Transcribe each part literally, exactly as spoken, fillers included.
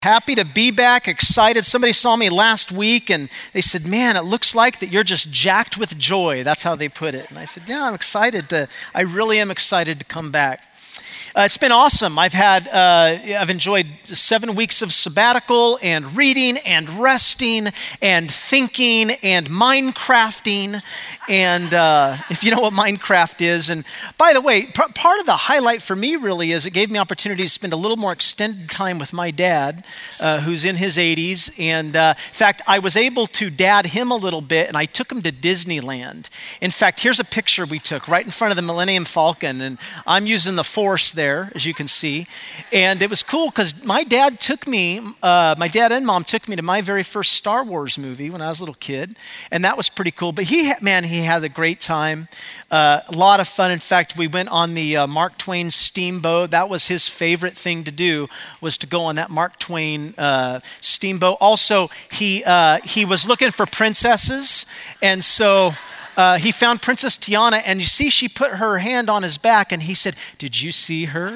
Happy to be back, excited. Somebody saw me last week and they said, man, it looks like that you're just jacked with joy. That's how they put it. And I said, yeah, I'm excited to, I really am excited to come back. Uh, it's been awesome. I've had, uh, I've enjoyed seven weeks of sabbatical and reading and resting and thinking and Minecrafting. And uh, if you know what Minecraft is, and by the way, p- part of the highlight for me really is it gave me opportunity to spend a little more extended time with my dad, uh, who's in his eighties. And uh, in fact, I was able to dad him a little bit, and I took him to Disneyland. In fact, here's a picture we took right in front of the Millennium Falcon, and I'm using the Force there, as you can see. And it was cool because my dad took me, uh, my dad and mom took me to my very first Star Wars movie when I was a little kid, and that was pretty cool. But he, man, he had a great time, uh, a lot of fun. In fact, we went on the uh, Mark Twain steamboat. That was his favorite thing to do, was to go on that Mark Twain uh, steamboat. Also, he uh, he was looking for princesses, and so Uh, he found Princess Tiana, and you see she put her hand on his back, and he said, did you see her?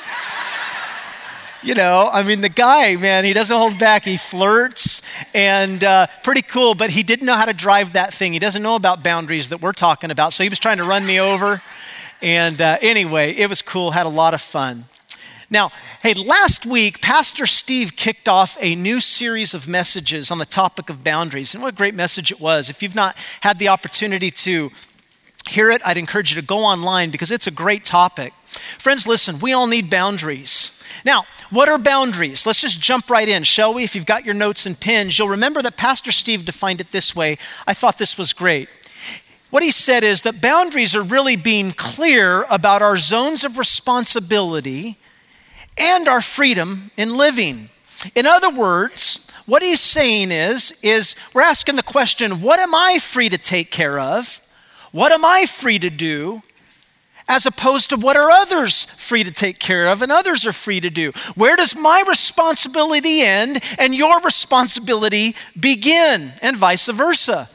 You know, I mean, the guy, man, he doesn't hold back. He flirts, and uh, pretty cool, but he didn't know how to drive that thing. He doesn't know about boundaries that we're talking about, so he was trying to run me over. And uh, anyway, it was cool, had a lot of fun. Now, hey, last week, Pastor Steve kicked off a new series of messages on the topic of boundaries. And what a great message it was. If you've not had the opportunity to hear it, I'd encourage you to go online because it's a great topic. Friends, listen, we all need boundaries. Now, what are boundaries? Let's just jump right in, shall we? If you've got your notes and pens, you'll remember that Pastor Steve defined it this way. I thought this was great. What he said is that boundaries are really being clear about our zones of responsibility and our freedom in living. In other words, what he's saying is, is we're asking the question, what am I free to take care of? What am I free to do? As opposed to what are others free to take care of and others are free to do? Where does my responsibility end and your responsibility begin, and vice versa?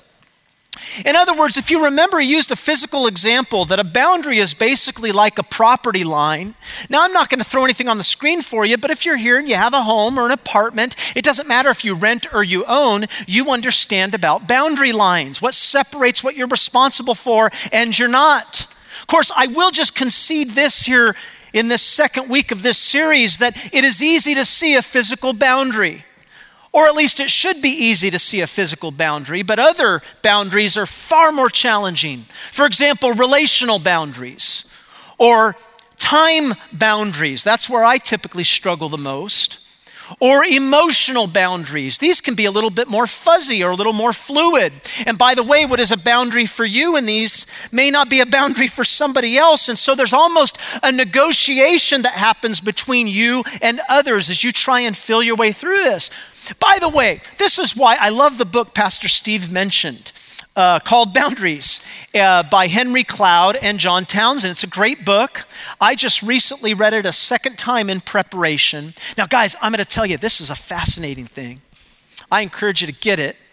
In other words, if you remember, he used a physical example that a boundary is basically like a property line. Now, I'm not going to throw anything on the screen for you, but if you're here and you have a home or an apartment, it doesn't matter if you rent or you own, you understand about boundary lines, what separates what you're responsible for and you're not. Of course, I will just concede this here in this second week of this series, that it is easy to see a physical boundary. Or at least it should be easy to see a physical boundary, but other boundaries are far more challenging. For example, relational boundaries or time boundaries. That's where I typically struggle the most. Or emotional boundaries. These can be a little bit more fuzzy or a little more fluid. And by the way, what is a boundary for you in these may not be a boundary for somebody else. And so there's almost a negotiation that happens between you and others as you try and feel your way through this. By the way, this is why I love the book Pastor Steve mentioned, uh, called Boundaries uh, by Henry Cloud and John Townsend. It's a great book. I just recently read it a second time in preparation. Now, guys, I'm going to tell you, this is a fascinating thing. I encourage you to get it.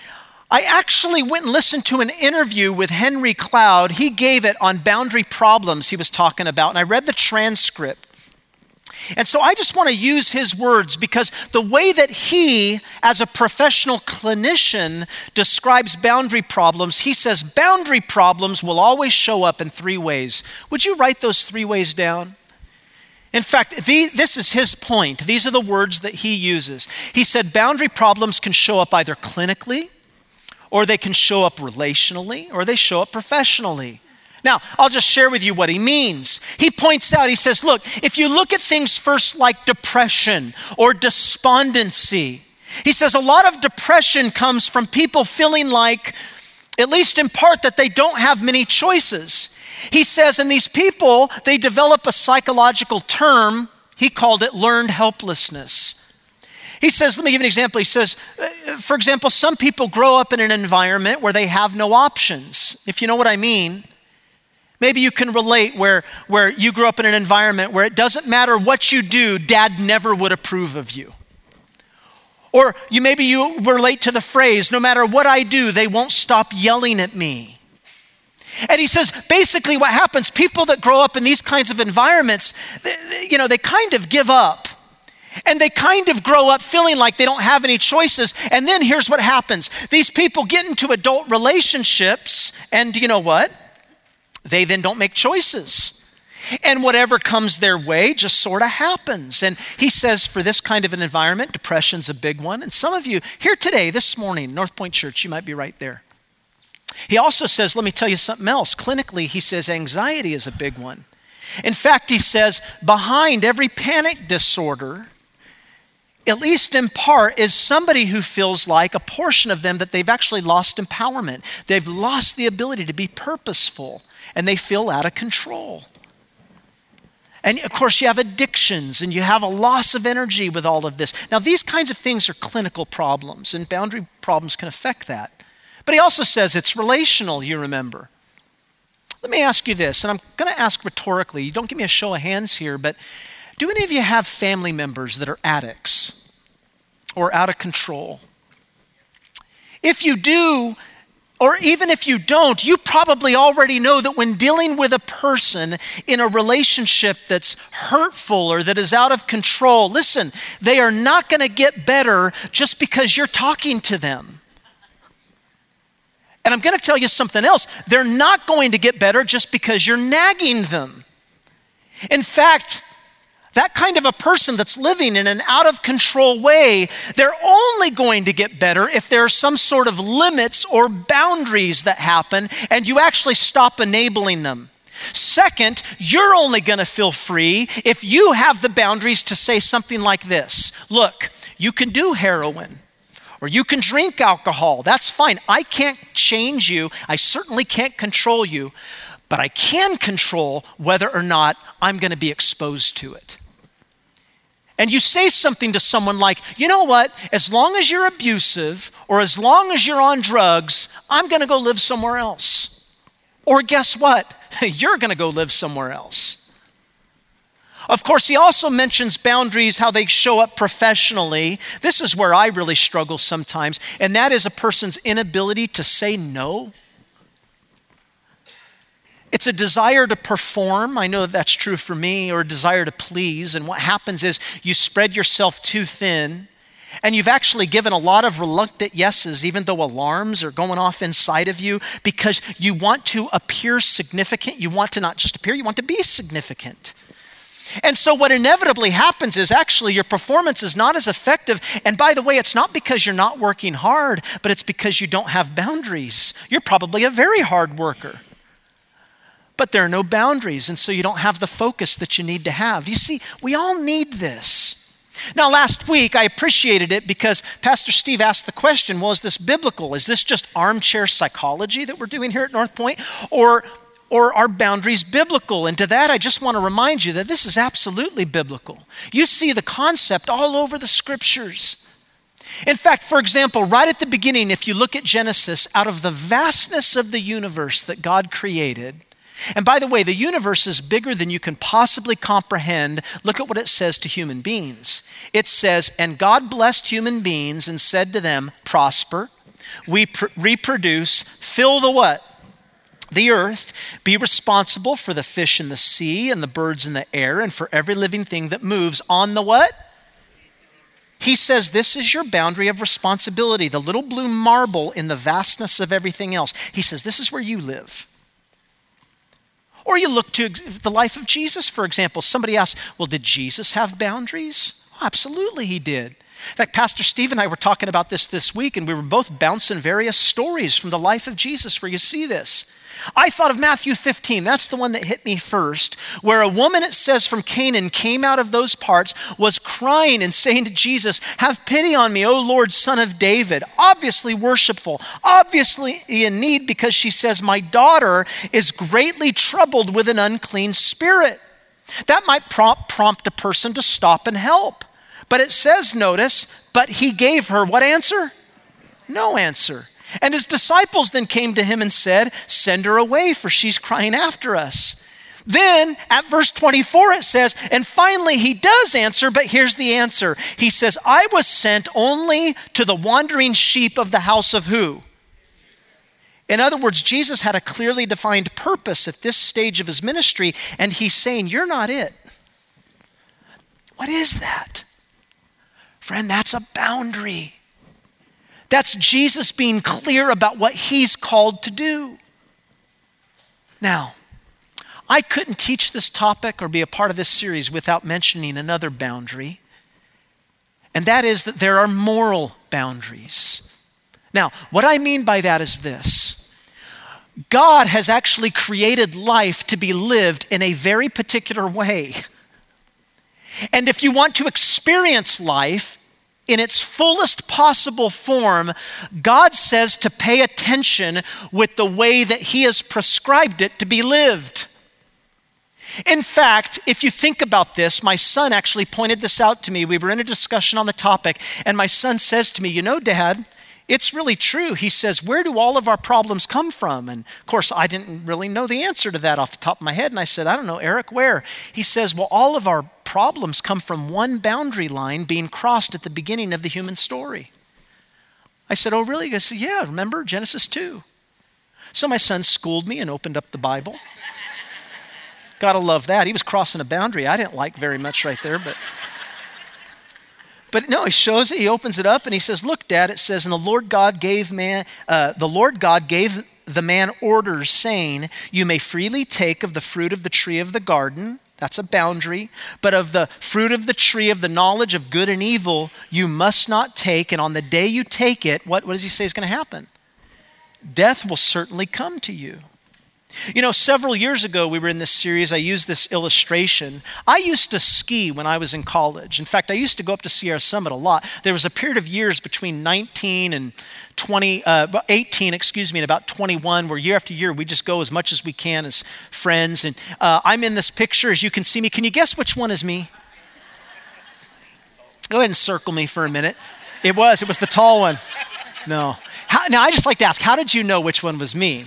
I actually went and listened to an interview with Henry Cloud. He gave it on boundary problems he was talking about, and I read the transcript. And so I just want to use his words because the way that he, as a professional clinician, describes boundary problems, he says boundary problems will always show up in three ways. Would you write those three ways down? In fact, the, this is his point. These are the words that he uses. He said boundary problems can show up either clinically, or they can show up relationally, or they show up professionally. Now, I'll just share with you what he means. He points out, he says, look, if you look at things first like depression or despondency, he says a lot of depression comes from people feeling like, at least in part, that they don't have many choices. He says, and these people, they develop a psychological term, he called it learned helplessness. He says, let me give you an example. He says, for example, some people grow up in an environment where they have no options, if you know what I mean. Maybe you can relate where, where you grew up in an environment where it doesn't matter what you do, dad never would approve of you. Or you maybe you relate to the phrase, no matter what I do, they won't stop yelling at me. And he says, basically what happens, people that grow up in these kinds of environments, they, you know, they kind of give up. And they kind of grow up feeling like they don't have any choices. And then here's what happens. These people get into adult relationships, and you know what? They then don't make choices. And whatever comes their way just sort of happens. And he says for this kind of an environment, depression's a big one. And some of you here today, this morning, North Point Church, you might be right there. He also says, let me tell you something else. Clinically, he says anxiety is a big one. In fact, he says behind every panic disorder, at least in part, is somebody who feels like a portion of them that they've actually lost empowerment. They've lost the ability to be purposeful, and they feel out of control. And of course, you have addictions and you have a loss of energy with all of this. Now, these kinds of things are clinical problems, and boundary problems can affect that. But he also says it's relational, you remember. Let me ask you this, and I'm going to ask rhetorically. Don't give me a show of hands here, but do any of you have family members that are addicts or out of control? If you do, or even if you don't, you probably already know that when dealing with a person in a relationship that's hurtful or that is out of control, listen, they are not going to get better just because you're talking to them. And I'm going to tell you something else. They're not going to get better just because you're nagging them. In fact, that kind of a person that's living in an out of control way, they're only going to get better if there are some sort of limits or boundaries that happen and you actually stop enabling them. Second, you're only going to feel free if you have the boundaries to say something like this. Look, you can do heroin or you can drink alcohol. That's fine. I can't change you. I certainly can't control you, but I can control whether or not I'm going to be exposed to it. And you say something to someone like, you know what, as long as you're abusive or as long as you're on drugs, I'm going to go live somewhere else. Or guess what? You're going to go live somewhere else. Of course, he also mentions boundaries, how they show up professionally. This is where I really struggle sometimes, and that is a person's inability to say no. It's a desire to perform. I know that that's true for me, or a desire to please. And what happens is you spread yourself too thin, and you've actually given a lot of reluctant yeses, even though alarms are going off inside of you, because you want to appear significant. You want to not just appear, you want to be significant. And so what inevitably happens is actually your performance is not as effective. And by the way, it's not because you're not working hard, but it's because you don't have boundaries. You're probably a very hard worker, but there are no boundaries, and so you don't have the focus that you need to have. You see, we all need this. Now, last week, I appreciated it because Pastor Steve asked the question, well, is this biblical? Is this just armchair psychology that we're doing here at North Point? Or, or are boundaries biblical? And to that, I just want to remind you that this is absolutely biblical. You see the concept all over the scriptures. In fact, for example, right at the beginning, if you look at Genesis, out of the vastness of the universe that God created, and by the way, the universe is bigger than you can possibly comprehend. Look at what it says to human beings. It says, and God blessed human beings and said to them, prosper, we pr- reproduce, fill the what? The earth, be responsible for the fish in the sea and the birds in the air and for every living thing that moves on the what? He says this is your boundary of responsibility, the little blue marble in the vastness of everything else. He says this is where you live. Or you look to the life of Jesus, for example. Somebody asks, well, did Jesus have boundaries? Oh, absolutely he did. In fact, Pastor Steve and I were talking about this this week, and we were both bouncing various stories from the life of Jesus where you see this. I thought of Matthew fifteen. That's the one that hit me first, where a woman, it says, from Canaan came out of those parts, was crying and saying to Jesus, have pity on me, O Lord, Son of David. Obviously worshipful, obviously in need, because she says, my daughter is greatly troubled with an unclean spirit. That might prompt, prompt a person to stop and help. But it says, notice, but he gave her what answer? No answer. And his disciples then came to him and said, send her away, for she's crying after us. Then at verse twenty-four it says, and finally he does answer, but here's the answer. He says, I was sent only to the wandering sheep of the house of who? In other words, Jesus had a clearly defined purpose at this stage of his ministry, and he's saying, you're not it. What is that? Friend, that's a boundary. That's Jesus being clear about what he's called to do. Now, I couldn't teach this topic or be a part of this series without mentioning another boundary, and that is that there are moral boundaries. Now, what I mean by that is this. God has actually created life to be lived in a very particular way. And if you want to experience life in its fullest possible form, God says to pay attention with the way that he has prescribed it to be lived. In fact, if you think about this, my son actually pointed this out to me. We were in a discussion on the topic, and my son says to me, you know, Dad, it's really true. He says, where do all of our problems come from? And of course, I didn't really know the answer to that off the top of my head. And I said, I don't know, Eric, where? He says, well, all of our problems come from one boundary line being crossed at the beginning of the human story. I said, oh, really? He said, yeah, remember Genesis two. So my son schooled me and opened up the Bible. Gotta love that. He was crossing a boundary I didn't like very much right there, but... But no, he shows it, he opens it up and he says, look, Dad, it says, and the Lord God gave man, uh, the Lord God gave the man orders saying, you may freely take of the fruit of the tree of the garden, that's a boundary, but of the fruit of the tree of the knowledge of good and evil, you must not take, and on the day you take it, what, what does he say is going to happen? Death will certainly come to you. You know, several years ago, we were in this series, I used this illustration. I used to ski when I was in college. In fact, I used to go up to Sierra Summit a lot. There was a period of years between nineteen and twenty, uh, eighteen, excuse me, and about twenty-one, where year after year, we just go as much as we can as friends. And uh, I'm in this picture, as you can see me. Can you guess which one is me? Go ahead and circle me for a minute. It was, it was the tall one. No. How, now, I just like to ask, how did you know which one was me?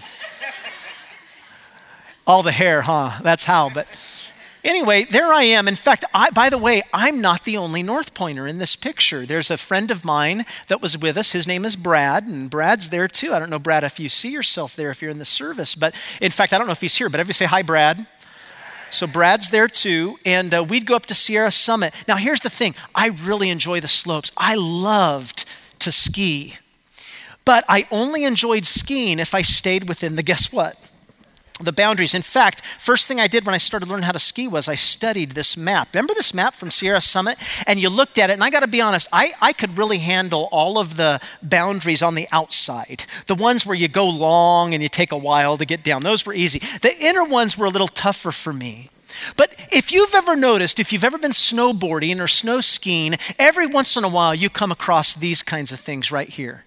All the hair, huh? That's how. But anyway, there I am. In fact, I, by the way, I'm not the only North Pointer in this picture. There's a friend of mine that was with us. His name is Brad, and Brad's there too. I don't know, Brad, if you see yourself there, if you're in the service. But in fact, I don't know if he's here, but everybody say hi, Brad. So Brad's there too, and uh, we'd go up to Sierra Summit. Now, here's the thing. I really enjoy the slopes. I loved to ski. But I only enjoyed skiing if I stayed within the, guess what? The boundaries. In fact, first thing I did when I started learning how to ski was I studied this map. Remember this map from Sierra Summit? And you looked at it, and I got to be honest, I, I could really handle all of the boundaries on the outside. The ones where you go long and you take a while to get down, those were easy. The inner ones were a little tougher for me. But if you've ever noticed, if you've ever been snowboarding or snow skiing, every once in a while you come across these kinds of things right here.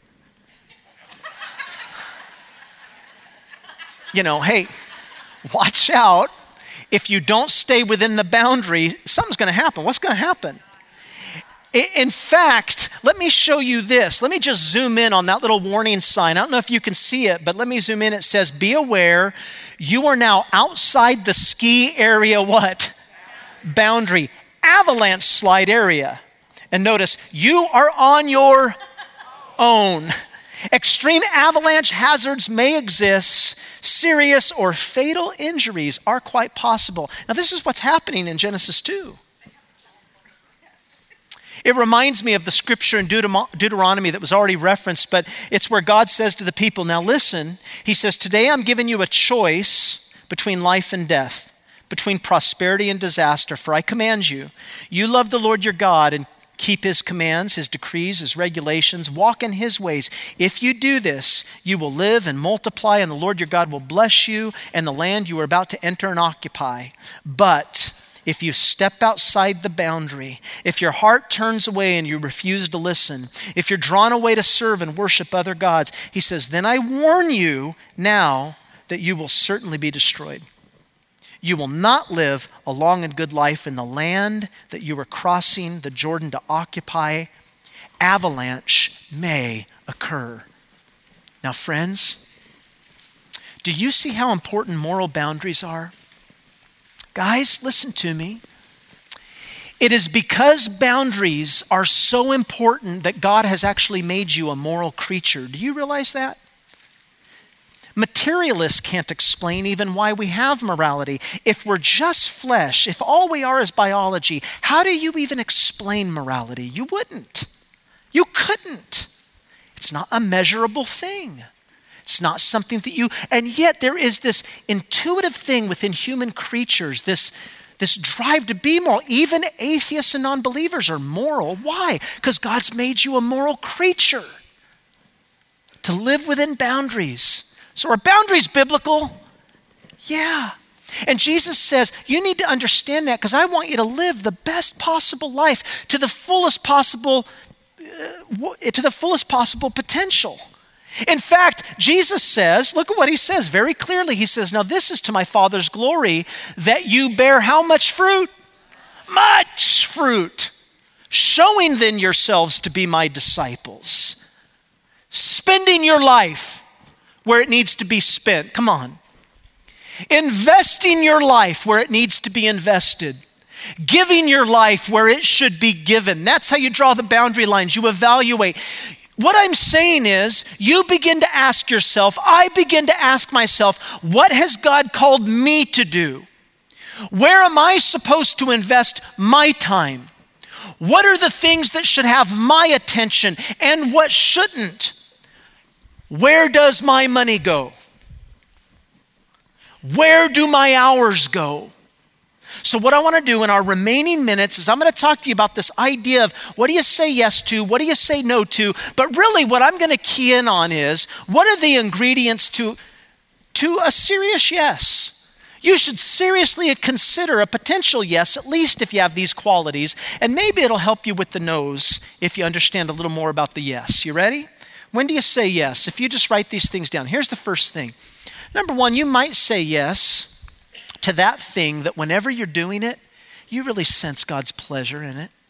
You know, hey, watch out. If you don't stay within the boundary, something's going to happen. What's going to happen? In fact, let me show you this. Let me just zoom in on that little warning sign. I don't know if you can see it, but let me zoom in. It says, be aware, you are now outside the ski area what? Boundary. Avalanche slide area. And notice, you are on your own. Extreme avalanche hazards may exist. Serious or fatal injuries are quite possible. Now, this is what's happening in Genesis two. It reminds me of the scripture in Deuteronomy that was already referenced, but it's where God says to the people, now listen, he says, today I'm giving you a choice between life and death, between prosperity and disaster, for I command you, you love the Lord your God and keep his commands, his decrees, his regulations, walk in his ways. If you do this, you will live and multiply, and the Lord your God will bless you and the land you are about to enter and occupy. But if you step outside the boundary, if your heart turns away and you refuse to listen, if you're drawn away to serve and worship other gods, he says, then I warn you now that you will certainly be destroyed. You will not live a long and good life in the land that you are crossing the Jordan to occupy. Avalanche may occur. Now, friends, do you see how important moral boundaries are? Guys, listen to me. It is because boundaries are so important that God has actually made you a moral creature. Do you realize that? Materialists can't explain even why we have morality. If we're just flesh, if all we are is biology, how do you even explain morality? You wouldn't. You couldn't. It's not a measurable thing. It's not something that you, and yet there is this intuitive thing within human creatures, this, this drive to be moral. Even atheists and non-believers are moral. Why? Because God's made you a moral creature to live within boundaries. So are boundaries biblical? Yeah. And Jesus says, you need to understand that because I want you to live the best possible life to the fullest possible, uh, to the fullest possible potential. In fact, Jesus says, look at what he says very clearly. He says, now this is to my Father's glory that you bear how much fruit? Much fruit. Showing then yourselves to be my disciples. Spending your life where it needs to be spent. Come on. Investing your life where it needs to be invested. Giving your life where it should be given. That's how you draw the boundary lines. You evaluate. What I'm saying is, you begin to ask yourself, I begin to ask myself, what has God called me to do? Where am I supposed to invest my time? What are the things that should have my attention and what shouldn't? Where does my money go? Where do my hours go? So what I want to do in our remaining minutes is I'm going to talk to you about this idea of what do you say yes to, what do you say no to, but really what I'm going to key in on is what are the ingredients to, to a serious yes? You should seriously consider a potential yes, at least if you have these qualities, and maybe it'll help you with the no's if you understand a little more about the yes. You ready? When do you say yes? If you just write these things down, here's the first thing. Number one, you might say yes to that thing that whenever you're doing it, you really sense God's pleasure in it.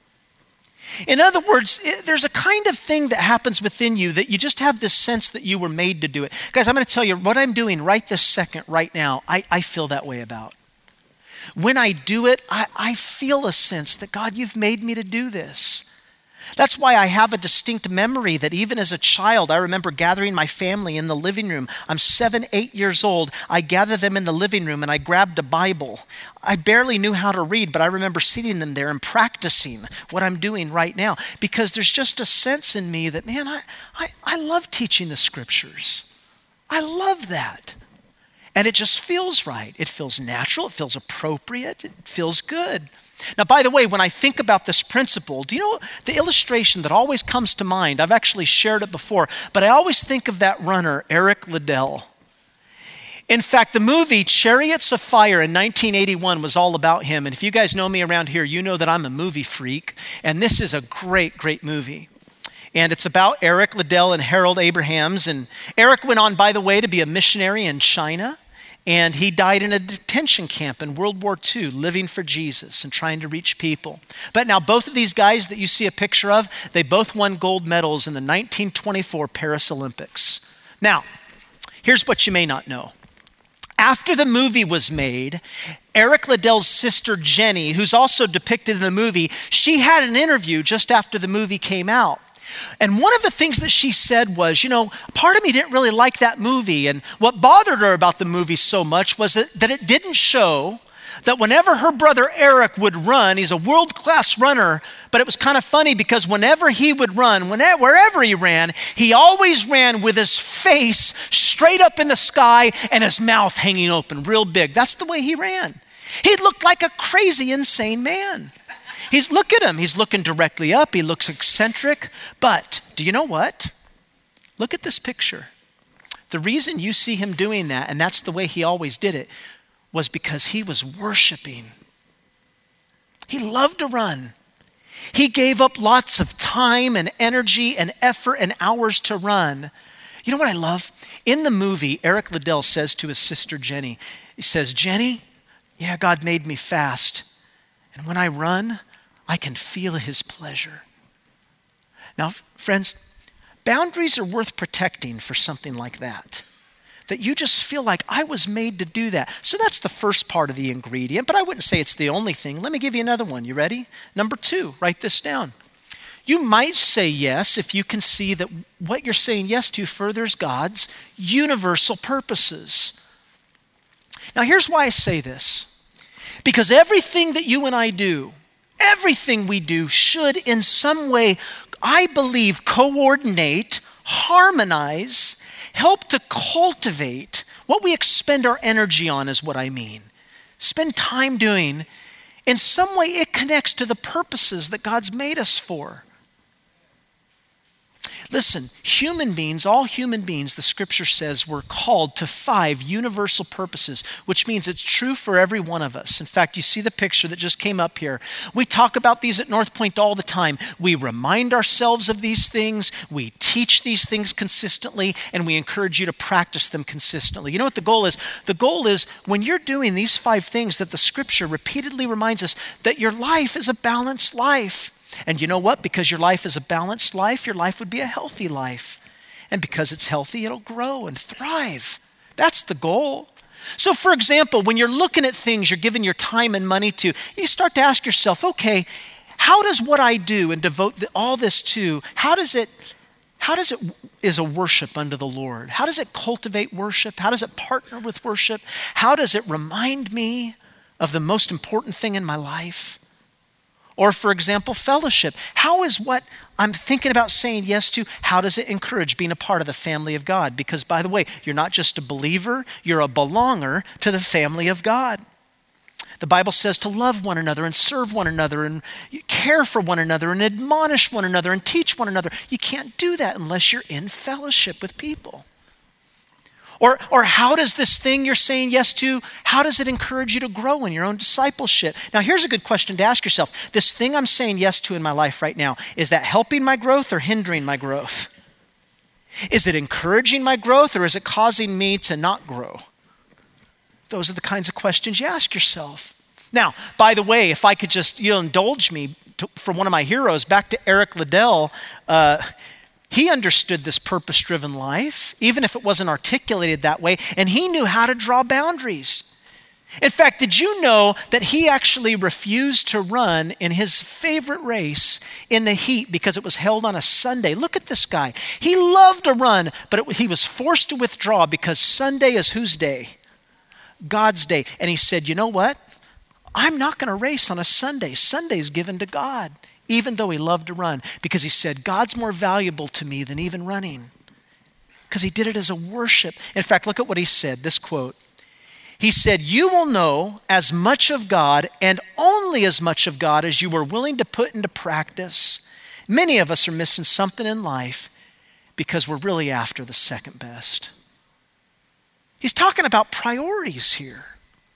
In other words, it, there's a kind of thing that happens within you that you just have this sense that you were made to do it. Guys, I'm going to tell you what I'm doing right this second, right now, I, I feel that way about. When I do it, I, I feel a sense that God, you've made me to do this. That's why I have a distinct memory that even as a child, I remember gathering my family in the living room. I'm seven, eight years old. I gathered them in the living room and I grabbed a Bible. I barely knew how to read, but I remember sitting them there and practicing what I'm doing right now because there's just a sense in me that, man, I, I, I love teaching the scriptures. I love that. And it just feels right. It feels natural. It feels appropriate. It feels good. Now, by the way, when I think about this principle, do you know the illustration that always comes to mind? I've actually shared it before, but I always think of that runner, Eric Liddell. In fact, the movie Chariots of Fire in nineteen eighty-one was all about him. And if you guys know me around here, you know that I'm a movie freak. And this is a great, great movie. And it's about Eric Liddell and Harold Abrahams. And Eric went on, by the way, to be a missionary in China. And he died in a detention camp in World War Two, living for Jesus and trying to reach people. But now both of these guys that you see a picture of, they both won gold medals in the nineteen twenty-four Paris Olympics. Now, here's what you may not know. After the movie was made, Eric Liddell's sister Jenny, who's also depicted in the movie, she had an interview just after the movie came out. And one of the things that she said was, you know, part of me didn't really like that movie. And what bothered her about the movie so much was that, that it didn't show that whenever her brother Eric would run, he's a world-class runner, but it was kind of funny because whenever he would run, whenever, wherever he ran, he always ran with his face straight up in the sky and his mouth hanging open real big. That's the way he ran. He looked like a crazy, insane man. He's, look at him, he's looking directly up, he looks eccentric, but do you know what? Look at this picture. The reason you see him doing that, and that's the way he always did it, was because he was worshiping. He loved to run. He gave up lots of time and energy and effort and hours to run. You know what I love? In the movie, Eric Liddell says to his sister Jenny, he says, Jenny, yeah, God made me fast. And when I run, I can feel his pleasure. Now, friends, boundaries are worth protecting for something like that. That you just feel like I was made to do that. So that's the first part of the ingredient, but I wouldn't say it's the only thing. Let me give you another one. You ready? Number two, write this down. You might say yes if you can see that what you're saying yes to furthers God's universal purposes. Now, here's why I say this. Because everything that you and I do, everything we do should in some way, I believe, coordinate, harmonize, help to cultivate what we expend our energy on is what I mean. Spend time doing. In some way, it connects to the purposes that God's made us for. Listen, human beings, all human beings, the scripture says, we're called to five universal purposes, which means it's true for every one of us. In fact, you see the picture that just came up here. We talk about these at North Point all the time. We remind ourselves of these things, we teach these things consistently, and we encourage you to practice them consistently. You know what the goal is? The goal is when you're doing these five things that the scripture repeatedly reminds us that your life is a balanced life. And you know what? Because your life is a balanced life, your life would be a healthy life. And because it's healthy, it'll grow and thrive. That's the goal. So for example, when you're looking at things you're giving your time and money to, you start to ask yourself, okay, how does what I do and devote all this to, how does it, how does it is a worship unto the Lord? How does it cultivate worship? How does it partner with worship? How does it remind me of the most important thing in my life? Or for example, fellowship. How is what I'm thinking about saying yes to, how does it encourage being a part of the family of God? Because by the way, you're not just a believer, you're a belonger to the family of God. The Bible says to love one another and serve one another and care for one another and admonish one another and teach one another. You can't do that unless you're in fellowship with people. Or, or how does this thing you're saying yes to, how does it encourage you to grow in your own discipleship? Now, here's a good question to ask yourself. This thing I'm saying yes to in my life right now, is that helping my growth or hindering my growth? Is it encouraging my growth or is it causing me to not grow? Those are the kinds of questions you ask yourself. Now, by the way, if I could just, you'll indulge me to, from one of my heroes, back to Eric Liddell. Uh, He understood this purpose-driven life, even if it wasn't articulated that way, and he knew how to draw boundaries. In fact, did you know that he actually refused to run in his favorite race in the heat because it was held on a Sunday? Look at this guy. He loved to run, but it, he was forced to withdraw because Sunday is whose day? God's day. And he said, you know what? I'm not going to race on a Sunday. Sunday's given to God. Even though he loved to run, because he said, God's more valuable to me than even running. Because he did it as a worship. In fact, look at what he said, this quote. He said, you will know as much of God and only as much of God as you are willing to put into practice. Many of us are missing something in life because we're really after the second best. He's talking about priorities here.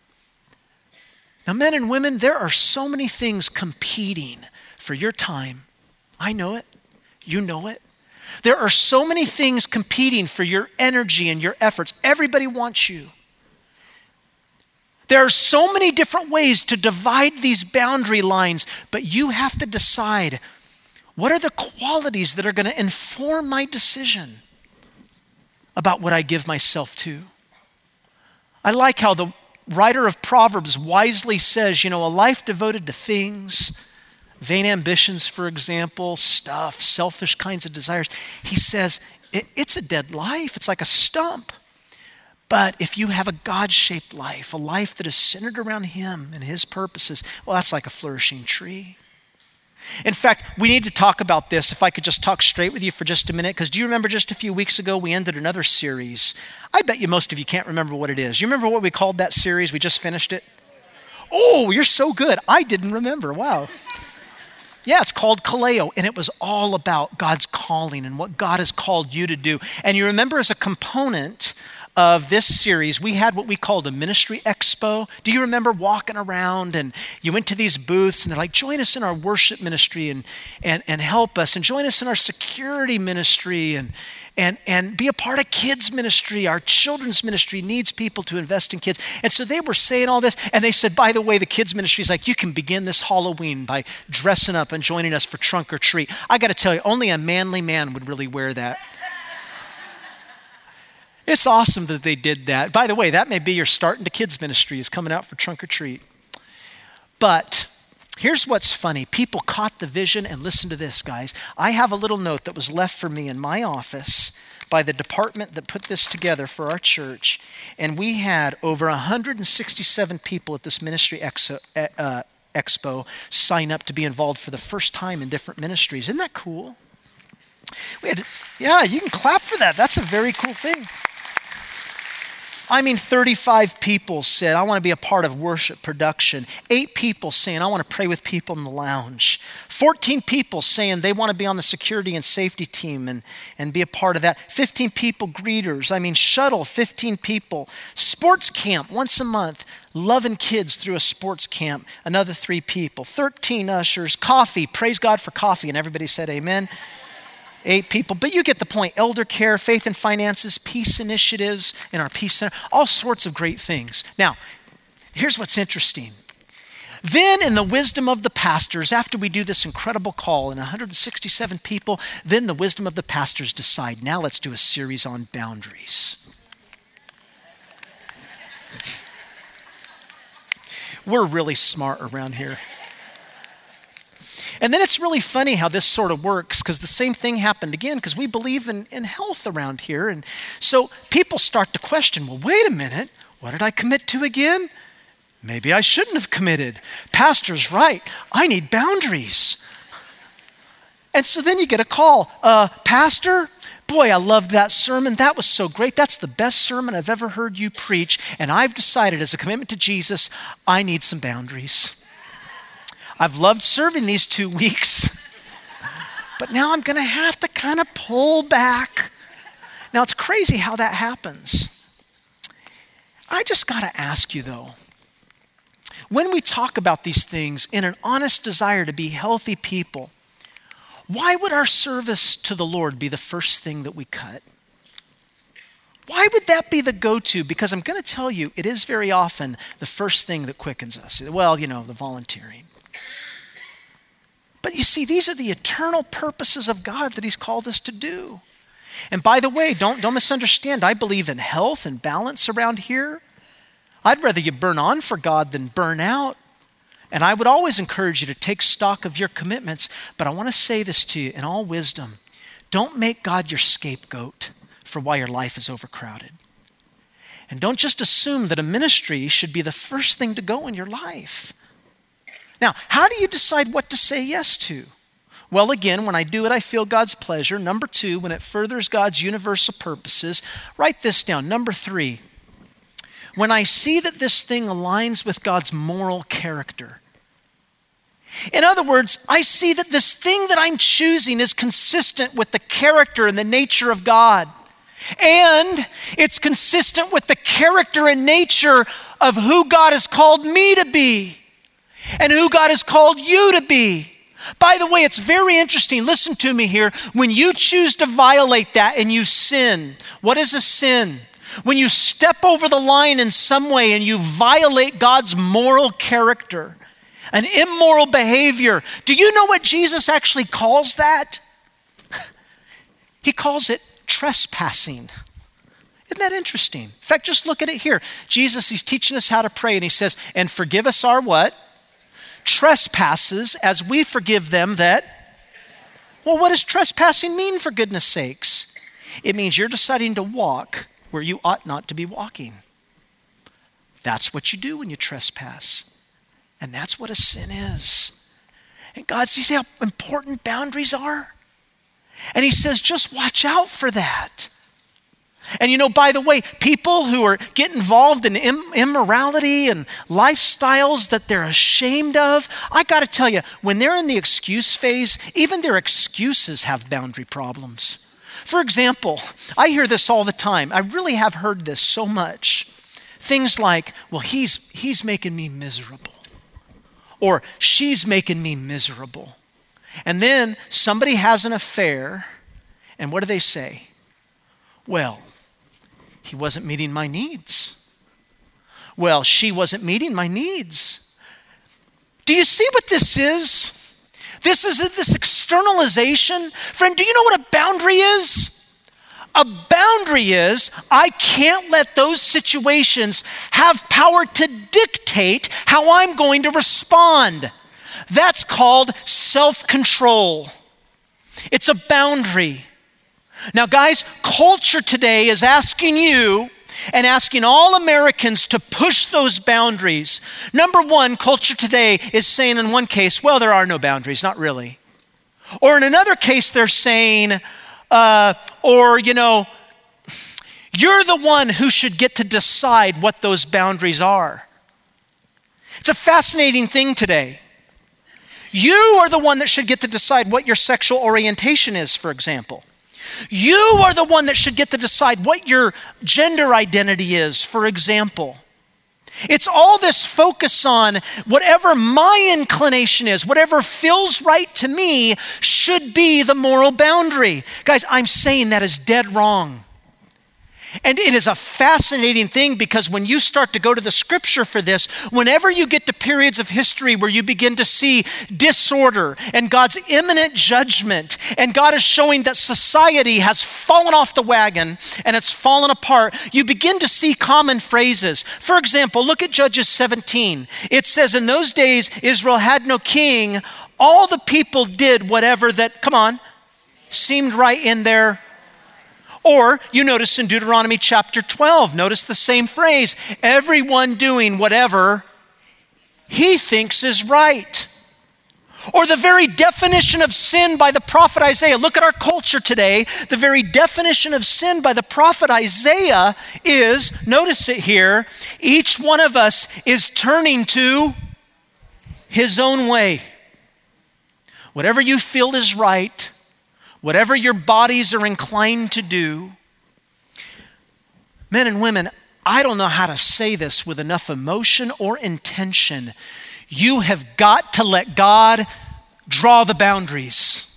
Now, men and women, there are so many things competing for your time. I know it. You know it. There are so many things competing for your energy and your efforts. Everybody wants you. There are so many different ways to divide these boundary lines, but you have to decide what are the qualities that are going to inform my decision about what I give myself to. I like how the writer of Proverbs wisely says, you know, a life devoted to things, vain ambitions, for example, stuff, selfish kinds of desires. He says, it, it's a dead life. It's like a stump. But if you have a God-shaped life, a life that is centered around him and his purposes, well, that's like a flourishing tree. In fact, we need to talk about this, if I could just talk straight with you for just a minute, because do you remember just a few weeks ago, we ended another series. I bet you most of you can't remember what it is. You remember what we called that series? We just finished it. Oh, you're so good. I didn't remember. Wow. Yeah, it's called Kaleo, and it was all about God's calling and what God has called you to do. And you remember as a component of this series, we had what we called a ministry expo. Do you remember walking around and you went to these booths and they're like, join us in our worship ministry and and, and help us, and join us in our security ministry and, and, and be a part of kids ministry. Our children's ministry needs people to invest in kids. And so they were saying all this, and they said, by the way, the kids ministry is like, you can begin this Halloween by dressing up and joining us for trunk or treat. I got to tell you, only a manly man would really wear that. It's awesome that they did that. By the way, that may be your start into kids ministry, is coming out for trunk or treat. But Here's what's funny. People caught the vision, and listen to this, guys. I have a little note that was left for me in my office by the department that put this together for our church, and we had over one hundred sixty-seven people at this ministry exo, uh, expo sign up to be involved for the first time in different ministries. Isn't that cool? We had, yeah, you can clap for that. That's a very cool thing. I mean, thirty-five people said, I want to be a part of worship production. Eight people saying, I want to pray with people in the lounge. fourteen people saying they want to be on the security and safety team and, and be a part of that. fifteen people greeters. I mean, shuttle, fifteen people. Sports camp once a month. Loving kids through a sports camp, another three people. thirteen ushers. Coffee, praise God for coffee. And everybody said amen. Eight people, but you get the point. Elder care, faith and finances, peace initiatives in our peace center, all sorts of great things. Now, here's what's interesting. Then in the wisdom of the pastors, after we do this incredible call and one hundred sixty-seven people, then the wisdom of the pastors decide, now let's do a series on boundaries. We're really smart around here. And then it's really funny how this sort of works, because the same thing happened again, because we believe in, in health around here. And so people start to question, well, wait a minute, what did I commit to again? Maybe I shouldn't have committed. Pastor's right, I need boundaries. And so then you get a call, uh, Pastor, boy, I loved that sermon. That was so great. That's the best sermon I've ever heard you preach. And I've decided as a commitment to Jesus, I need some boundaries. I've loved serving these two weeks, but now I'm going to have to kind of pull back. Now, it's crazy how that happens. I just got to ask you, though, when we talk about these things in an honest desire to be healthy people, why would our service to the Lord be the first thing that we cut? Why would that be the go-to? Because I'm going to tell you, it is very often the first thing that quickens us. Well, you know, the volunteering. But you see, these are the eternal purposes of God that he's called us to do. And by the way, don't, don't misunderstand. I believe in health and balance around here. I'd rather you burn on for God than burn out. And I would always encourage you to take stock of your commitments. But I want to say this to you in all wisdom. Don't make God your scapegoat for why your life is overcrowded. And don't just assume that a ministry should be the first thing to go in your life. Now, how do you decide what to say yes to? Well, again, when I do it, I feel God's pleasure. Number two, when it furthers God's universal purposes. Write this down. Number three, when I see that this thing aligns with God's moral character. In other words, I see that this thing that I'm choosing is consistent with the character and the nature of God. And it's consistent with the character and nature of who God has called me to be. And who God has called you to be. By the way, it's very interesting. Listen to me here. When you choose to violate that and you sin, what is a sin? When you step over the line in some way and you violate God's moral character, an immoral behavior. Do you know what Jesus actually calls that? He calls it trespassing. Isn't that interesting? In fact, just look at it here. Jesus, he's teaching us how to pray, and he says, and forgive us our what? Trespasses as we forgive them that, well, what does trespassing mean, for goodness sakes? It means you're deciding to walk where you ought not to be walking. That's what you do when you trespass. And that's what a sin is. And God sees how important boundaries are. And he says, just watch out for that. And you know, by the way, people who are get involved in im- immorality and lifestyles that they're ashamed of, I got to tell you, when they're in the excuse phase, even their excuses have boundary problems. For example, I hear this all the time. I really have heard this so much. Things like, well, he's he's making me miserable. Or she's making me miserable. And then somebody has an affair, and what do they say? Well, he wasn't meeting my needs. Well, she wasn't meeting my needs. Do you see what this is? This is this externalization. Friend, do you know what a boundary is? A boundary is I can't let those situations have power to dictate how I'm going to respond. That's called self-control. It's a boundary. Now, guys, culture today is asking you and asking all Americans to push those boundaries. Number one, culture today is saying in one case, well, there are no boundaries, not really. Or in another case, they're saying, uh, or, you know, you're the one who should get to decide what those boundaries are. It's a fascinating thing today. You are the one that should get to decide what your sexual orientation is, for example. You are the one that should get to decide what your gender identity is, for example. It's all this focus on whatever my inclination is, whatever feels right to me should be the moral boundary. Guys, I'm saying that is dead wrong. And it is a fascinating thing because when you start to go to the scripture for this, whenever you get to periods of history where you begin to see disorder and God's imminent judgment, and God is showing that society has fallen off the wagon and it's fallen apart, you begin to see common phrases. For example, look at Judges seventeen. It says, in those days, Israel had no king. All the people did whatever that, come on, seemed right in their. Or you notice in Deuteronomy chapter twelve, notice the same phrase, everyone doing whatever he thinks is right. Or the very definition of sin by the prophet Isaiah. Look at our culture today. The very definition of sin by the prophet Isaiah is, notice it here, each one of us is turning to his own way. Whatever you feel is right, whatever your bodies are inclined to do. Men and women, I don't know how to say this with enough emotion or intention. You have got to let God draw the boundaries.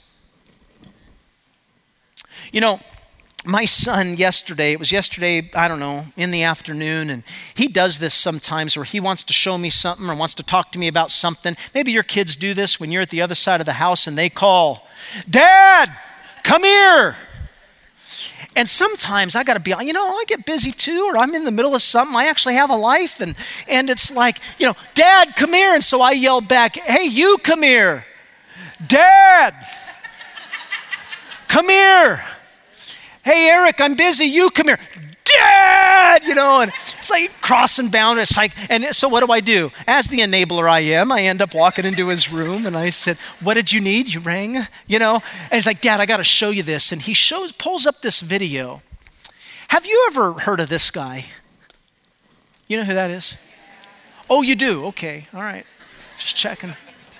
You know, my son yesterday, it was yesterday, I don't know, in the afternoon, and he does this sometimes where he wants to show me something or wants to talk to me about something. Maybe your kids do this when you're at the other side of the house and they call, Dad! Come here. And sometimes I got to be, you know, I get busy too, or I'm in the middle of something. I actually have a life. And, and it's like, you know, Dad, come here. And so I yell back, hey, you come here. Dad, come here. Hey, Eric, I'm busy. You come here. Dad, you know, and it's like crossing boundaries. Like, and so what do I do? As the enabler I am, I end up walking into his room and I said, what did you need? You rang, you know? And he's like, Dad, I got to show you this. And he shows, pulls up this video. Have you ever heard of this guy? You know who that is? Oh, you do? Okay, all right. Just checking.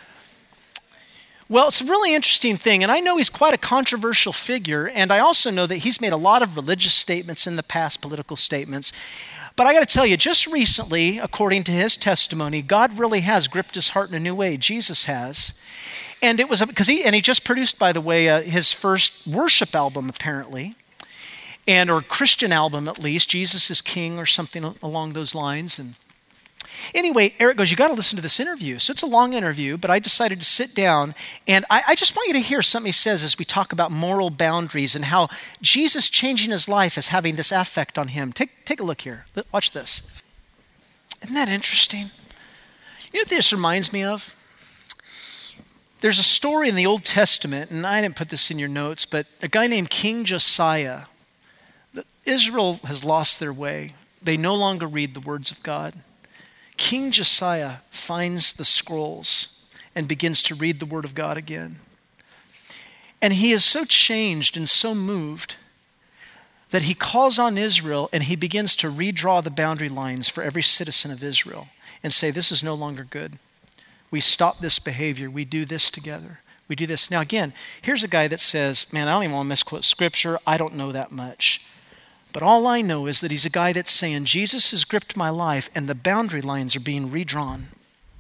Well, it's a really interesting thing, and I know he's quite a controversial figure, and I also know that he's made a lot of religious statements in the past, political statements. But I got to tell you, just recently, according to his testimony, God really has gripped his heart in a new way. Jesus has. And it was because he and he just produced, by the way, uh, his first worship album, apparently, and or Christian album at least, Jesus is King or something along those lines. And anyway, Eric goes, you got to listen to this interview. So it's a long interview, but I decided to sit down, and I, I just want you to hear something he says as we talk about moral boundaries and how Jesus changing his life is having this effect on him. Take, take a look here. Watch this. Isn't that interesting? You know what this reminds me of? There's a story in the Old Testament, and I didn't put this in your notes, but a guy named King Josiah. Israel has lost their way. They no longer read the words of God. King Josiah finds the scrolls and begins to read the word of God again. And he is so changed and so moved that he calls on Israel and he begins to redraw the boundary lines for every citizen of Israel and say, this is no longer good. We stop this behavior. We do this together. We do this. Now again, here's a guy that says, man, I don't even want to misquote scripture. I don't know that much. But all I know is that he's a guy that's saying, Jesus has gripped my life and the boundary lines are being redrawn.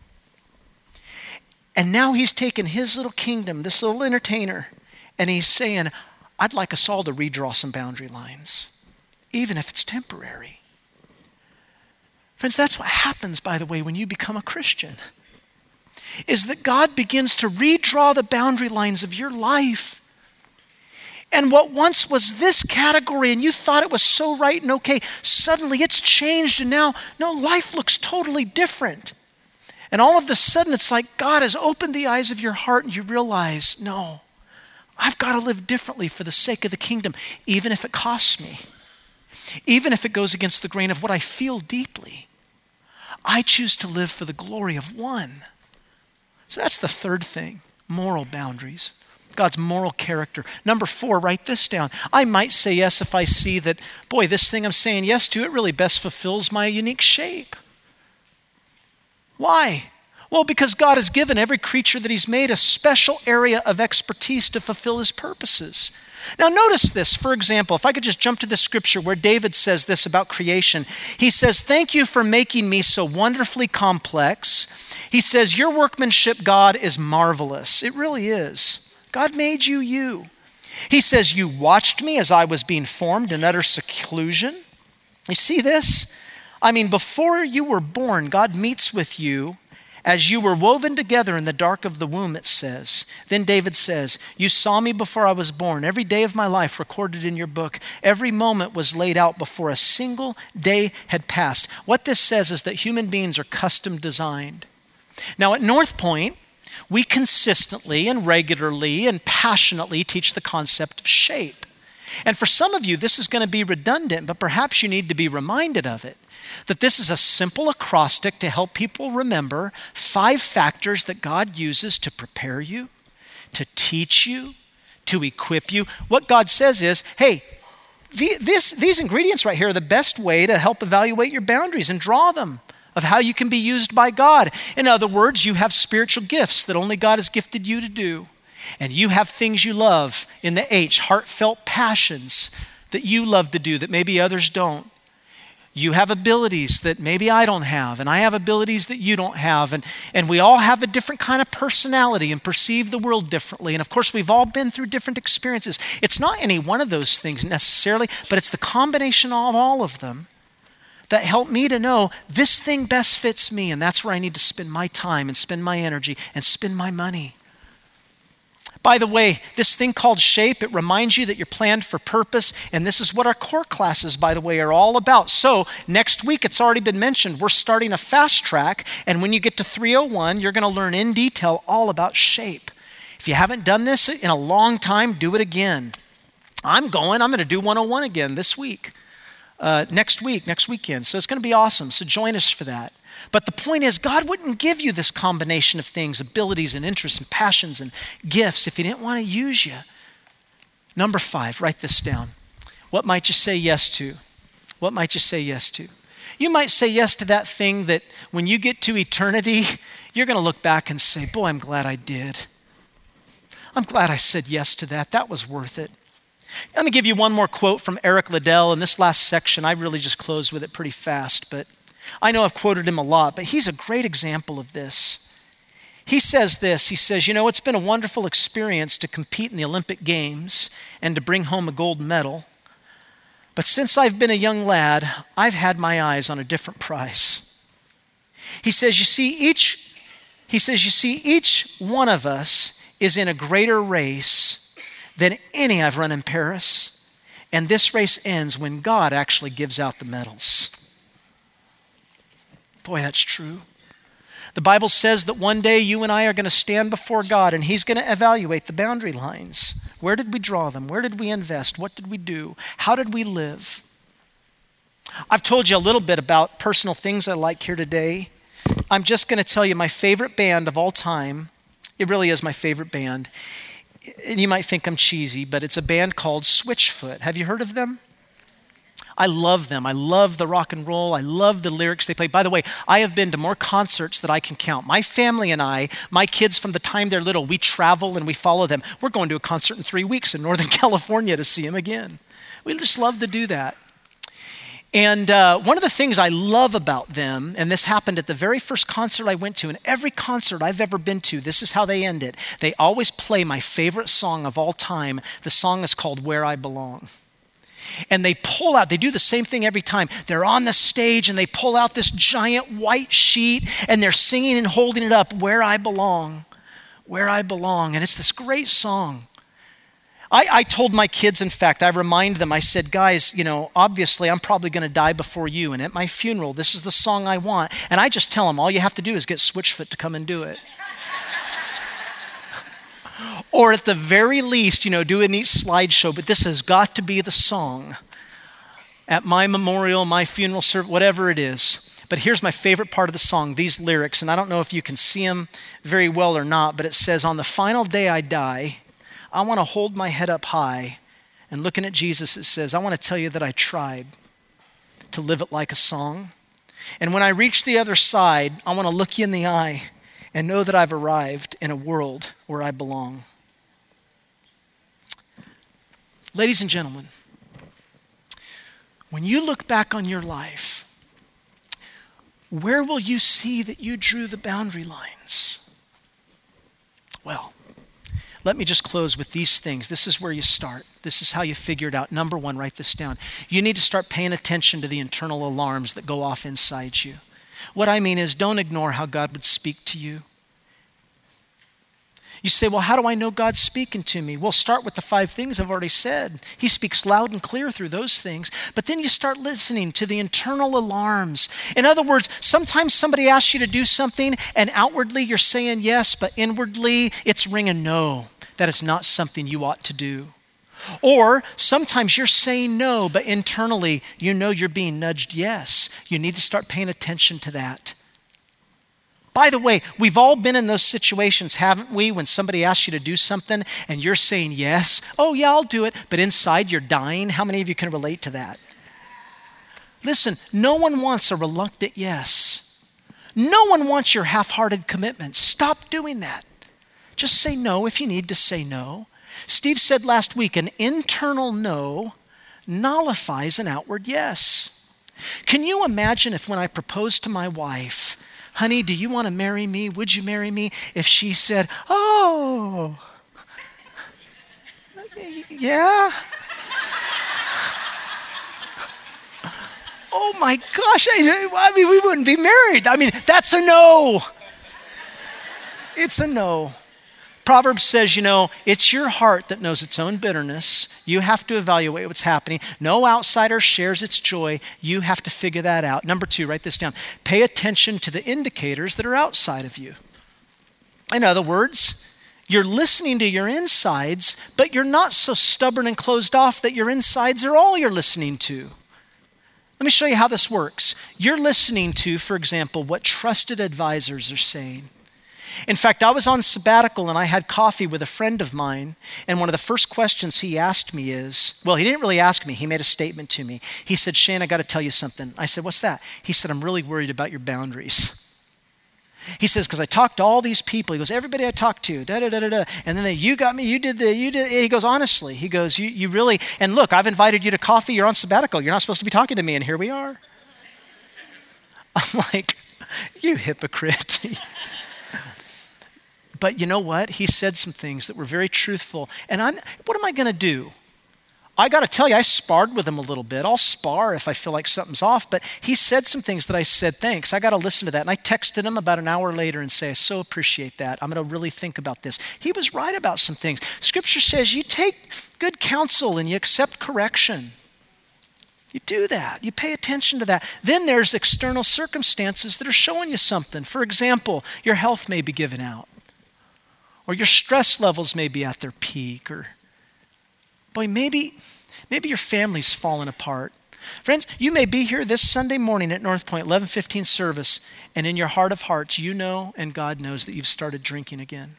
And now he's taken his little kingdom, this little entertainer, and he's saying, I'd like us all to redraw some boundary lines, even if it's temporary. Friends, that's what happens, by the way, when you become a Christian, is that God begins to redraw the boundary lines of your life. And what once was this category and you thought it was so right and okay, suddenly it's changed and now, no, life looks totally different. And all of a sudden, it's like God has opened the eyes of your heart and you realize, no, I've got to live differently for the sake of the kingdom, even if it costs me, even if it goes against the grain of what I feel deeply. I choose to live for the glory of one. So that's the third thing, moral boundaries. God's moral character. Number four, write this down. I might say yes if I see that, boy, this thing I'm saying yes to, it really best fulfills my unique shape. Why? Well, because God has given every creature that he's made a special area of expertise to fulfill his purposes. Now notice this, for example, if I could just jump to the scripture where David says this about creation. He says, thank you for making me so wonderfully complex. He says, your workmanship, God, is marvelous. It really is. God made you you. He says, you watched me as I was being formed in utter seclusion. You see this? I mean, before you were born, God meets with you as you were woven together in the dark of the womb, it says. Then David says, you saw me before I was born. Every day of my life recorded in your book. Every moment was laid out before a single day had passed. What this says is that human beings are custom designed. Now at North Point, we consistently and regularly and passionately teach the concept of shape. And for some of you, this is going to be redundant, but perhaps you need to be reminded of it. That this is a simple acrostic to help people remember five factors that God uses to prepare you, to teach you, to equip you. What God says is, hey, the, this, these ingredients right here are the best way to help evaluate your boundaries and draw them of how you can be used by God. In other words, you have spiritual gifts that only God has gifted you to do. And you have things you love in the H, heartfelt passions that you love to do that maybe others don't. You have abilities that maybe I don't have, and I have abilities that you don't have, and, and we all have a different kind of personality and perceive the world differently. And of course, we've all been through different experiences. It's not any one of those things necessarily, but it's the combination of all of them that help me to know this thing best fits me, and that's where I need to spend my time and spend my energy and spend my money. By the way, this thing called shape, it reminds you that you're planned for purpose, and this is what our core classes, by the way, are all about. So next week, it's already been mentioned, we're starting a fast track, and when you get to three oh one, you're going to learn in detail all about shape. If you haven't done this in a long time, do it again. I'm going, I'm going to do one oh one again this week, uh, next week, next weekend. So it's going to be awesome. So join us for that. But the point is, God wouldn't give you this combination of things, abilities and interests and passions and gifts if he didn't want to use you. Number five, write this down. What might you say yes to? What might you say yes to? You might say yes to that thing that when you get to eternity, you're going to look back and say, boy, I'm glad I did. I'm glad I said yes to that. That was worth it. Let me give you one more quote from Eric Liddell. In this last section, I really just closed with it pretty fast, but I know I've quoted him a lot, but he's a great example of this. He says this, he says, you know, it's been a wonderful experience to compete in the Olympic Games and to bring home a gold medal. But since I've been a young lad, I've had my eyes on a different prize. He says, you see, each, he says, you see, each one of us is in a greater race than any I've run in Paris. And this race ends when God actually gives out the medals. Boy, that's true. The Bible says that one day you and I are going to stand before God and he's going to evaluate the boundary lines. Where did we draw them? Where did we invest? What did we do? How did we live? I've told you a little bit about personal things I like here today. I'm just going to tell you my favorite band of all time. It really is my favorite band. And you might think I'm cheesy, but it's a band called Switchfoot. Have you heard of them? I love them. I love the rock and roll. I love the lyrics they play. By the way, I have been to more concerts than I can count. My family and I, my kids from the time they're little, we travel and we follow them. We're going to a concert in three weeks in Northern California to see them again. We just love to do that. And uh, one of the things I love about them, and this happened at the very first concert I went to, and every concert I've ever been to, this is how they end it. They always play my favorite song of all time. The song is called Where I Belong. And they pull out, they do the same thing every time. They're on the stage and they pull out this giant white sheet and they're singing and holding it up, Where I Belong, Where I Belong. And it's this great song. I, I told my kids, in fact, I remind them, I said, guys, you know, obviously I'm probably going to die before you. And at my funeral, this is the song I want. And I just tell them, all you have to do is get Switchfoot to come and do it. Or at the very least, you know, do a neat slideshow. But this has got to be the song at my memorial, my funeral service, whatever it is. But here's my favorite part of the song, these lyrics. And I don't know if you can see them very well or not, but it says, on the final day I die, I want to hold my head up high, and looking at Jesus, it says, I want to tell you that I tried to live it like a song. And when I reach the other side, I want to look you in the eye and know that I've arrived in a world where I belong. Ladies and gentlemen, when you look back on your life, where will you see that you drew the boundary lines? Well, let me just close with these things. This is where you start. This is how you figure it out. Number one, write this down. You need to start paying attention to the internal alarms that go off inside you. What I mean is, don't ignore how God would speak to you. You say, well, how do I know God's speaking to me? Well, start with the five things I've already said. He speaks loud and clear through those things. But then you start listening to the internal alarms. In other words, sometimes somebody asks you to do something and outwardly you're saying yes, but inwardly it's ringing no. That is not something you ought to do. Or sometimes you're saying no, but internally you know you're being nudged yes. You need to start paying attention to that. By the way, we've all been in those situations, haven't we? When somebody asks you to do something and you're saying yes, oh yeah, I'll do it, but inside you're dying. How many of you can relate to that? Listen, no one wants a reluctant yes. No one wants your half-hearted commitment. Stop doing that. Just say no if you need to say no. Steve said last week, an internal no nullifies an outward yes. Can you imagine if when I proposed to my wife, honey, do you want to marry me? Would you marry me? If she said, oh, yeah. Oh my gosh, I mean, we wouldn't be married. I mean, that's a no. It's a no. Proverbs says, you know, it's your heart that knows its own bitterness. You have to evaluate what's happening. No outsider shares its joy. You have to figure that out. Number two, write this down. Pay attention to the indicators that are outside of you. In other words, you're listening to your insides, but you're not so stubborn and closed off that your insides are all you're listening to. Let me show you how this works. You're listening to, for example, what trusted advisors are saying. In fact, I was on sabbatical and I had coffee with a friend of mine, and one of the first questions he asked me is, well, he didn't really ask me, he made a statement to me. He said, Shane, I got to tell you something. I said, what's that? He said, I'm really worried about your boundaries. He says, because I talked to all these people. He goes, everybody I talked to, da da da da da. And then they, you got me, you did the, you did. He goes, honestly, he goes, you, you really, and look, I've invited you to coffee. You're on sabbatical. You're not supposed to be talking to me, and here we are. I'm like, you hypocrite. But you know what? He said some things that were very truthful. And I'm, what am I going to do? I got to tell you, I sparred with him a little bit. I'll spar if I feel like something's off. But he said some things that I said, thanks. I got to listen to that. And I texted him about an hour later and say, I so appreciate that. I'm going to really think about this. He was right about some things. Scripture says you take good counsel and you accept correction. You do that. You pay attention to that. Then there's external circumstances that are showing you something. For example, your health may be given out. Or your stress levels may be at their peak, or boy, maybe, maybe your family's fallen apart. Friends, you may be here this Sunday morning at North Point, eleven fifteen service, and in your heart of hearts, you know and God knows that you've started drinking again.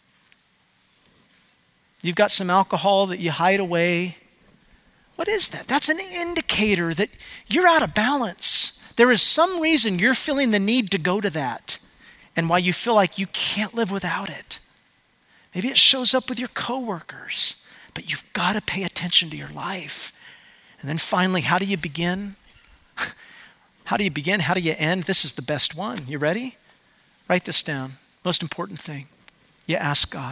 You've got some alcohol that you hide away. What is that? That's an indicator that you're out of balance. There is some reason you're feeling the need to go to that, and why you feel like you can't live without it. Maybe it shows up with your coworkers, but you've got to pay attention to your life. And then finally, how do you begin? How do you begin? How do you end? This is the best one. You ready? Write this down. Most important thing. You ask God.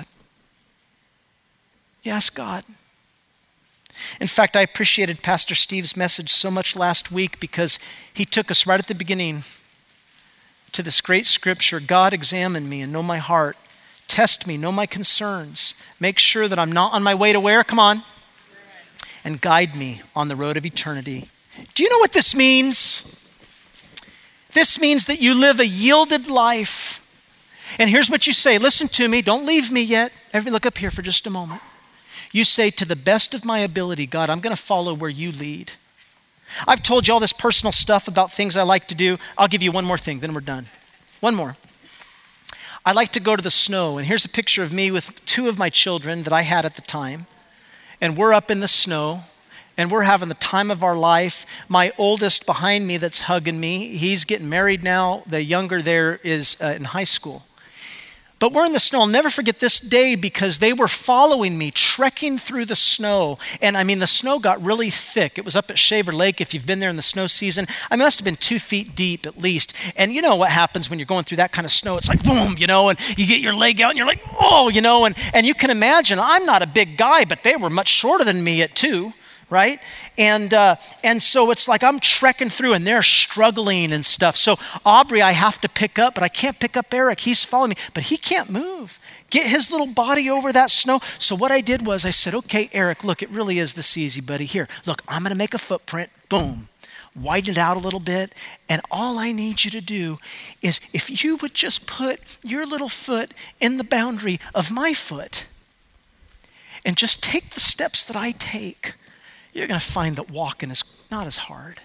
You ask God. In fact, I appreciated Pastor Steve's message so much last week because he took us right at the beginning to this great scripture, God examine me and know my heart. Test me, know my concerns. Make sure that I'm not on my way to where? Come on. And guide me on the road of eternity. Do you know what this means? This means that you live a yielded life. And here's what you say. Listen to me. Don't leave me yet. Everybody look up here for just a moment. You say, to the best of my ability, God, I'm going to follow where you lead. I've told you all this personal stuff about things I like to do. I'll give you one more thing, then we're done. One more. I like to go to the snow, and here's a picture of me with two of my children that I had at the time. And we're up in the snow, and we're having the time of our life. My oldest behind me that's hugging me, he's getting married now. The younger there is uh, in high school. But we're in the snow. I'll never forget this day because they were following me, trekking through the snow. And I mean, the snow got really thick. It was up at Shaver Lake, if you've been there in the snow season. I must have been two feet deep at least. And you know what happens when you're going through that kind of snow? It's like, boom, you know, and you get your leg out and you're like, oh, you know, and, and you can imagine, I'm not a big guy, but they were much shorter than me at two. Right? And uh, and so it's like I'm trekking through and they're struggling and stuff. So Aubrey, I have to pick up, but I can't pick up Eric. He's following me, but he can't move. Get his little body over that snow. So what I did was I said, okay, Eric, look, it really is this easy, buddy. Here, look, I'm going to make a footprint. Boom. Widen it out a little bit. And all I need you to do is if you would just put your little foot in the boundary of my foot and just take the steps that I take, you're going to find that walking is not as hard.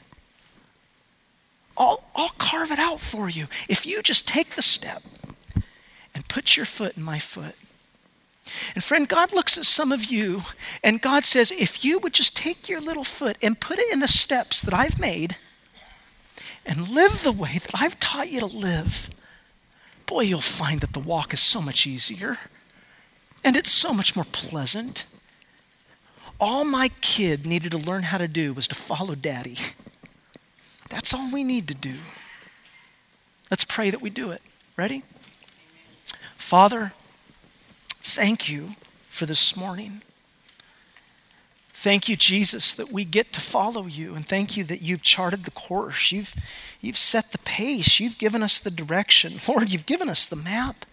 I'll, I'll carve it out for you. If you just take the step and put your foot in my foot. And friend, God looks at some of you and God says, if you would just take your little foot and put it in the steps that I've made and live the way that I've taught you to live, boy, you'll find that the walk is so much easier and it's so much more pleasant. All my kid needed to learn how to do was to follow daddy. That's all we need to do. Let's pray that we do it. Ready? Father, thank you for this morning. Thank you, Jesus, that we get to follow you. And thank you that you've charted the course. You've, you've set the pace. You've given us the direction. Lord, you've given us the map.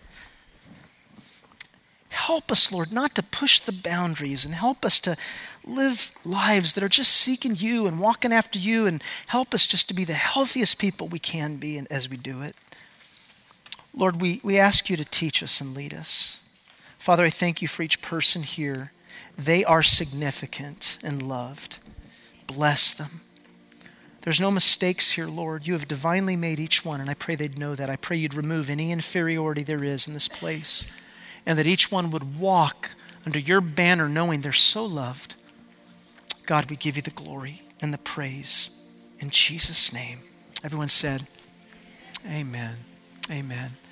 Help us, Lord, not to push the boundaries and help us to live lives that are just seeking you and walking after you, and help us just to be the healthiest people we can be as we do it. Lord, we, we ask you to teach us and lead us. Father, I thank you for each person here. They are significant and loved. Bless them. There's no mistakes here, Lord. You have divinely made each one, and I pray they'd know that. I pray you'd remove any inferiority there is in this place, and that each one would walk under your banner knowing they're so loved. God, we give you the glory and the praise in Jesus' name. Everyone said, amen. Amen.